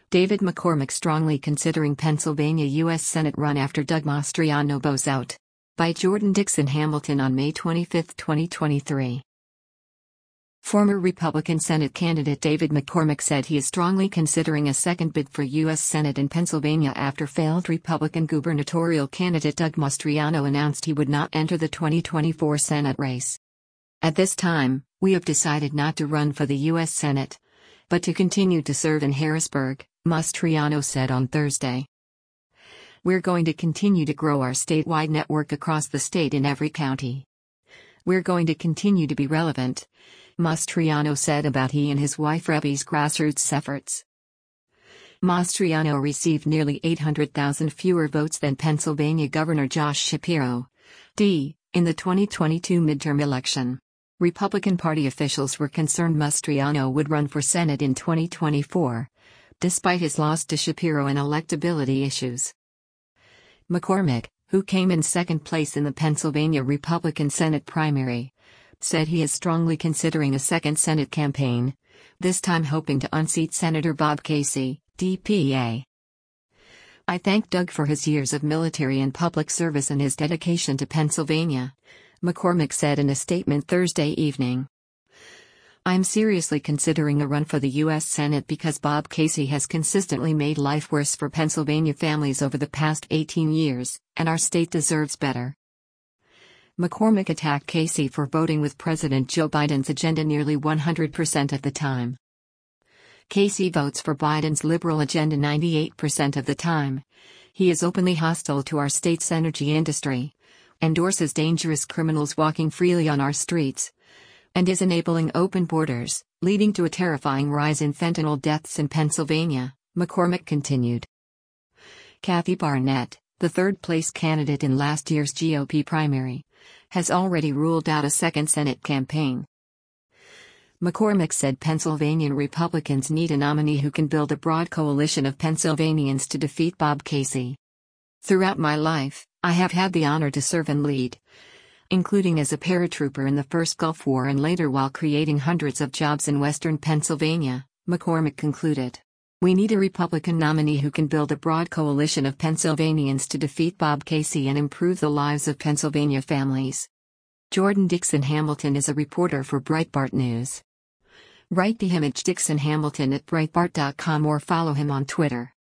David McCormick strongly considering Pennsylvania U.S. Senate run after Doug Mastriano bows out. By Jordan Dixon Hamilton on May 25, 2023. Former Republican Senate candidate David McCormick said he is strongly considering a second bid for U.S. Senate in Pennsylvania after failed Republican gubernatorial candidate Doug Mastriano announced he would not enter the 2024 Senate race. At this time, we have decided not to run for the U.S. Senate, but to continue to serve in Harrisburg, Mastriano said on Thursday. We're going to continue to grow our statewide network across the state in every county. We're going to continue to be relevant, Mastriano said about he and his wife Rebbe's grassroots efforts. Mastriano received nearly 800,000 fewer votes than Pennsylvania Governor Josh Shapiro, D., in the 2022 midterm election. Republican Party officials were concerned Mastriano would run for Senate in 2024, despite his loss to Shapiro and electability issues. McCormick, who came in second place in the Pennsylvania Republican Senate primary, said he is strongly considering a second Senate campaign, this time hoping to unseat Senator Bob Casey, DPA. I thank Doug for his years of military and public service and his dedication to Pennsylvania, McCormick said in a statement Thursday evening. I'm seriously considering a run for the U.S. Senate because Bob Casey has consistently made life worse for Pennsylvania families over the past 18 years, and our state deserves better. McCormick attacked Casey for voting with President Joe Biden's agenda nearly 100% of the time. Casey votes for Biden's liberal agenda 98% of the time. He is openly hostile to our state's energy industry, endorses dangerous criminals walking freely on our streets, and is enabling open borders, leading to a terrifying rise in fentanyl deaths in Pennsylvania, McCormick continued. Kathy Barnett, the third-place candidate in last year's GOP primary, has already ruled out a second Senate campaign. McCormick said Pennsylvania Republicans need a nominee who can build a broad coalition of Pennsylvanians to defeat Bob Casey. Throughout my life, I have had the honor to serve and lead, including as a paratrooper in the first Gulf War and later while creating hundreds of jobs in western Pennsylvania, McCormick concluded. We need a Republican nominee who can build a broad coalition of Pennsylvanians to defeat Bob Casey and improve the lives of Pennsylvania families. Jordan Dixon Hamilton is a reporter for Breitbart News. Write to him at Dixon Hamilton at Breitbart.com or follow him on Twitter.